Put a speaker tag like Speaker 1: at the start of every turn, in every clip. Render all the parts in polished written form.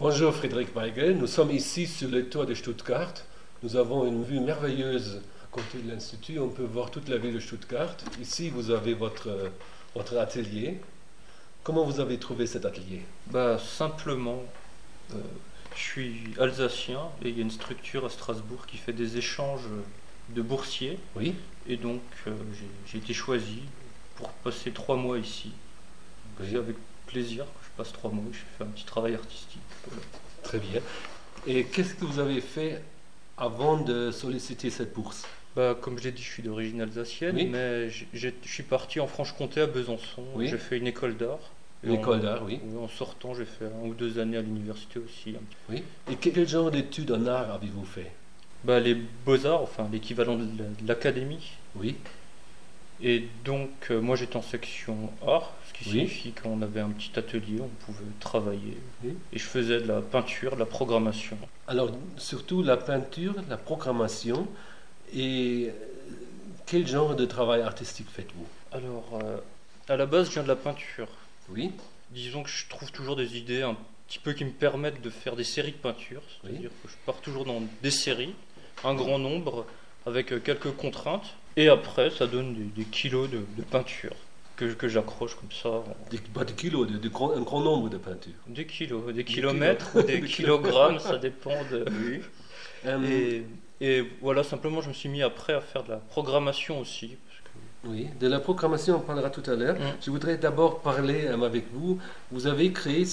Speaker 1: Bonjour Frédéric Weigel, nous sommes ici sur le toit de Stuttgart. Nous avons une vue merveilleuse à côté de l'Institut, on peut voir toute la ville de Stuttgart. Ici vous avez votre atelier. Comment vous avez trouvé cet atelier?
Speaker 2: Simplement, je suis alsacien et il y a une structure à Strasbourg qui fait des échanges de boursiers.
Speaker 1: Oui.
Speaker 2: Et donc j'ai été choisi pour passer 3 mois ici.
Speaker 1: Oui.
Speaker 2: C'est avec plaisir que je passe 3 mois, je fais un petit travail artistique. Voilà.
Speaker 1: Très bien. Et qu'est-ce que vous avez fait avant de solliciter cette bourse?
Speaker 2: Comme je l'ai dit, je suis d'origine alsacienne,
Speaker 1: Oui.
Speaker 2: mais je suis parti en Franche-Comté à Besançon.
Speaker 1: Oui.
Speaker 2: J'ai fait une école d'art.
Speaker 1: Une école d'art, oui.
Speaker 2: En sortant, j'ai fait 1 ou 2 années à l'université aussi.
Speaker 1: Oui. Et quel genre d'études en art avez-vous fait?
Speaker 2: Les beaux-arts, enfin l'équivalent de l'académie.
Speaker 1: Oui.
Speaker 2: Et donc, moi j'étais en section art, ce qui
Speaker 1: Oui.
Speaker 2: signifie qu'on avait un petit atelier, on pouvait travailler.
Speaker 1: Oui.
Speaker 2: Et je faisais de la peinture, de la programmation.
Speaker 1: Alors, surtout la peinture, la programmation, et quel genre de travail artistique faites-vous?
Speaker 2: Alors, à la base, je viens de la peinture.
Speaker 1: Oui.
Speaker 2: Disons que je trouve toujours des idées un petit peu qui me permettent de faire des séries de peinture. C'est-à-dire que je pars toujours dans des séries, un grand nombre, avec quelques contraintes. Et après, ça donne des kilos de peinture que j'accroche comme ça.
Speaker 1: Pas de kilos, un grand nombre de peintures.
Speaker 2: Des kilos, des kilomètres ou des kilogrammes, ça dépend de...
Speaker 1: Oui.
Speaker 2: Et voilà, simplement, je me suis mis après à faire de la programmation aussi.
Speaker 1: Oui, de la programmation, on parlera tout à l'heure. Je voudrais d'abord parler avec vous. Vous avez créé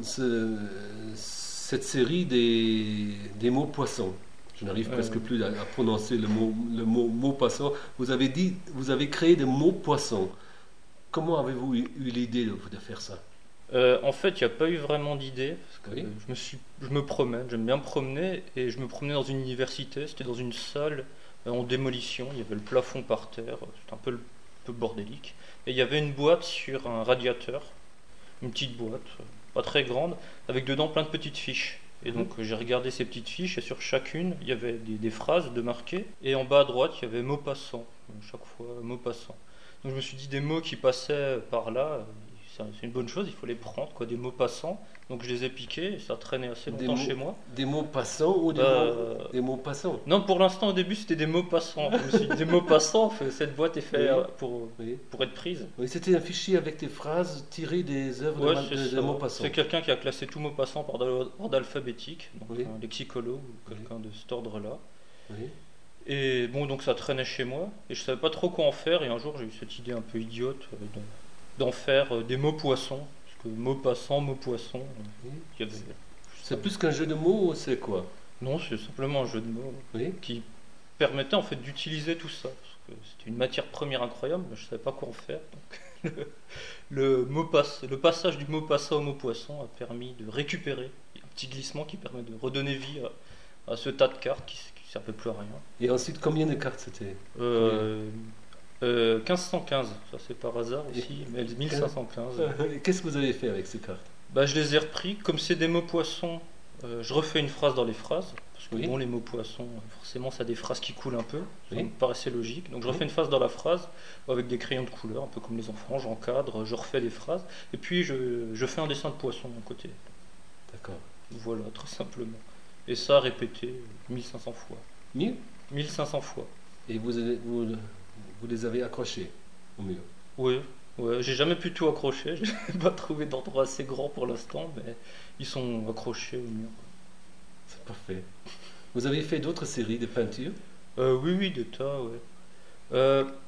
Speaker 1: cette série des mots poissons. Je n'arrive presque plus à prononcer le mot poisson. Vous avez créé des mots poissons. Comment avez-vous eu l'idée de faire ça?
Speaker 2: En fait, il n'y a pas eu vraiment d'idée. Parce que
Speaker 1: Oui.
Speaker 2: je me promène, j'aime bien me promener. Et je me promenais dans une université, c'était dans une salle en démolition. Il y avait le plafond par terre, c'était un peu bordélique. Et il y avait une boîte sur un radiateur, une petite boîte, pas très grande, avec dedans plein de petites fiches. Et donc j'ai regardé ces petites fiches et sur chacune il y avait des phrases de marquées. Et en bas à droite il y avait mots passants, chaque fois mots passants. Donc je me suis dit des mots qui passaient par là, c'est une bonne chose, il faut les prendre, quoi, des mots passants. Donc je les ai piqués et ça traînait assez longtemps chez moi.
Speaker 1: Des mots passants ou des mots passants?
Speaker 2: Non, pour l'instant au début c'était des mots passants. Je me suis dit des mots passants, cette boîte est faite pour être prise.
Speaker 1: Oui, c'était un fichier avec des phrases tirées des œuvres de mots passants.
Speaker 2: C'est quelqu'un qui a classé tous mots passants par ordre alphabétique, donc
Speaker 1: Oui.
Speaker 2: un lexicologue ou quelqu'un de cet ordre-là.
Speaker 1: Oui.
Speaker 2: Et bon, donc ça traînait chez moi et je savais pas trop quoi en faire. Et un jour j'ai eu cette idée un peu idiote d'en faire des mots poissons. Parce que mots passants, mots poissons, il y avait...
Speaker 1: C'est plus qu'un jeu de mots, c'est quoi?
Speaker 2: Non, c'est simplement un jeu de mots qui permettait en fait d'utiliser tout ça. Parce que c'était une matière première incroyable, mais je savais pas quoi en faire. Donc le passage du mot passant au mot poisson a permis de récupérer un petit glissement qui permet de redonner vie à ce tas de cartes qui ne servait plus à rien.
Speaker 1: Et ensuite, combien de cartes c'était?
Speaker 2: 1515, ça c'est par hasard aussi, mais 1515.
Speaker 1: Qu'est-ce que vous avez fait avec ces cartes?
Speaker 2: Je les ai repris, comme c'est des mots poissons, je refais une phrase dans les phrases, parce que bon, les mots poissons, forcément ça a des phrases qui coulent un peu, ça me paraissait logique, donc je refais une phrase dans la phrase, avec des crayons de couleur, un peu comme les enfants, j'encadre, je refais des phrases, et puis je fais un dessin de poisson à côté.
Speaker 1: D'accord.
Speaker 2: Voilà, très simplement. Et ça répété 1500 fois. 1500 fois.
Speaker 1: Et vous les avez accrochés au mur?
Speaker 2: Oui, j'ai jamais pu tout accrocher, je n'ai pas trouvé d'endroit assez grand pour l'instant, mais ils sont accrochés au mur.
Speaker 1: C'est parfait. Vous avez fait d'autres séries de peintures?
Speaker 2: Oui, des tas, ouais.